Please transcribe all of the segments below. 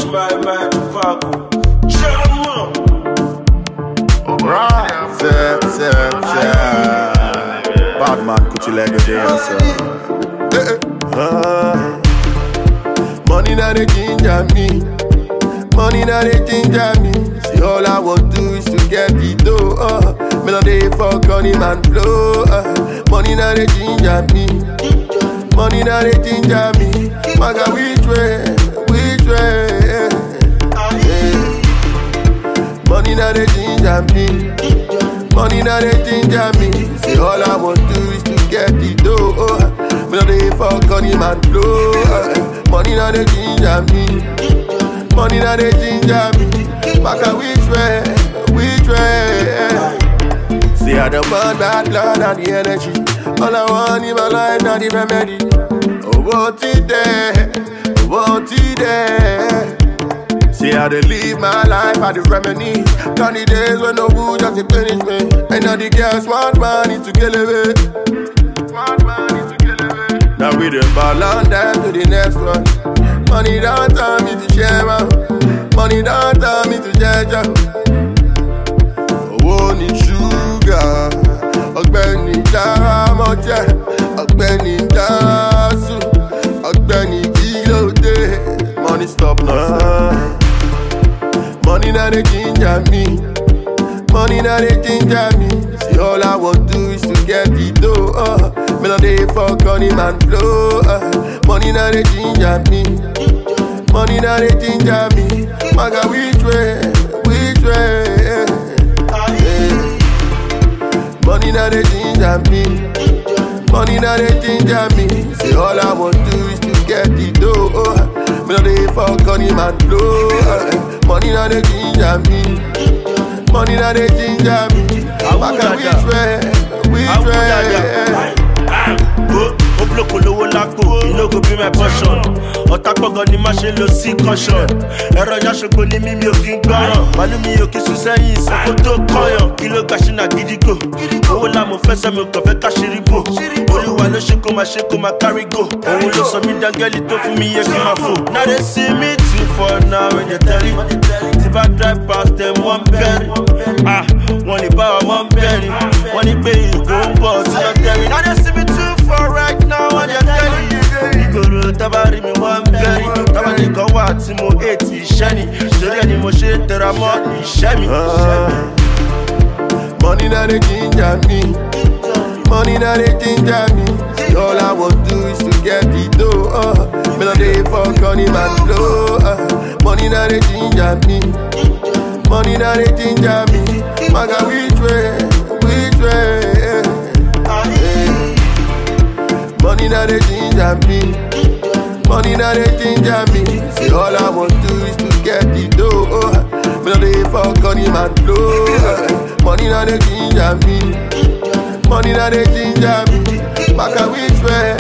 my mind to Paco. Jam Bad man, put your leg against money now they ginger me. Money now they ginger me. See all I want to do is to get the dough. Me no dey fuck on him and blow. Money now they ginger me. Money now they ginger me. Maga which way? Money now they ginger me. Money now they ginger me. See all I want to do is to get the dough. Me no dey fuck on him and blow. Money now they ginger me. Money now they ginger me. Maga which way? See I don't want bad blood and the energy. All I want in my life now the remedy. Oh what it there? See how they live my life at the remedy. Down the days when no wood just to finish me. And now the girls want money to kill it. Now we the ball on them to the next one. Money don't tell me to share man. Money don't tell me to judge. Oh need sugar. Ọ̀gbẹ́ni Dáramọ́jẹ́. Ọ̀gbẹ́ni Dásù. Ọ̀gbẹ́ni Kílódé. Money stop now. Money now they ginger me. Money now they ginger me. See all I want to do is to get the dough. Me no dey fuck on him and blow. Money now they ginger me. Money now they ginger me. Maga which way? Money now they ginger me. Money now they ginger me. See all I want to do is to get the dough. Me no dey fuck on him and blow. Money now they ginger me. Money now they ginger me. Maga which way? Obloko lowo lápò, you no go be my portion. Ọ̀tá pọ̀gàn ni má ṣe lo sí caution. Ẹ̀rọ yaṣogbo ni mímí ò kí ń gbọ́ràn. Màálù mi ò kí sùn sẹ́yìn ìsìnkú tó kọyàn. Kí ló gbà ṣínà gídígbò? Owó la mo fẹ́ sẹ́mi kàn fẹ́ káṣírí bò. Olúwa ló ṣe kó máa kárí gò. Òun ló sọ mí dángẹ́lì tó fún mi yẹ kí n máa fò. Now they see me too for now when you're telling. Tí bá drive past them wọ́n bẹ̀rẹ̀. Wọ́n lè bá wa wọ́n bẹ̀rẹ̀. Wọ́n ní pé ìgò ń bọ̀ sí ọ̀tẹ̀rẹ̀. Now they see me too for right now when you're telling. Ìgboro tábàrí mi wọ́n bẹ̀rẹ̀. Tábàrí kan wà tí mo hate iṣẹ́ ni. Torí ẹni mo ṣe tẹra mọ́ iṣẹ́ mi. Money now they ginger me. Money now they ginger me. See all I want to do is to get the dough. Me no dey fuck on him and blow. Money now they ginger me. Money now they ginger me. Maga which way? Money now they ginger me. Money now they ginger me. See all I want to do is to get the dough. Me no dey fuck on him and blow. Money now they ginger me. Money now they ginger me. Maga which way?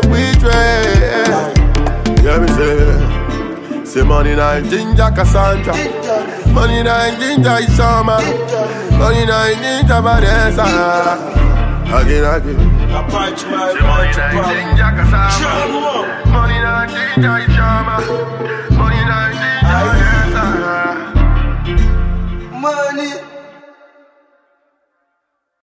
Yeah me say money now ginger Cassandra. Money now ginger Isama. Money now ginger Vanessa. Again. Approach my mind to Paco. Money now ginger Isama.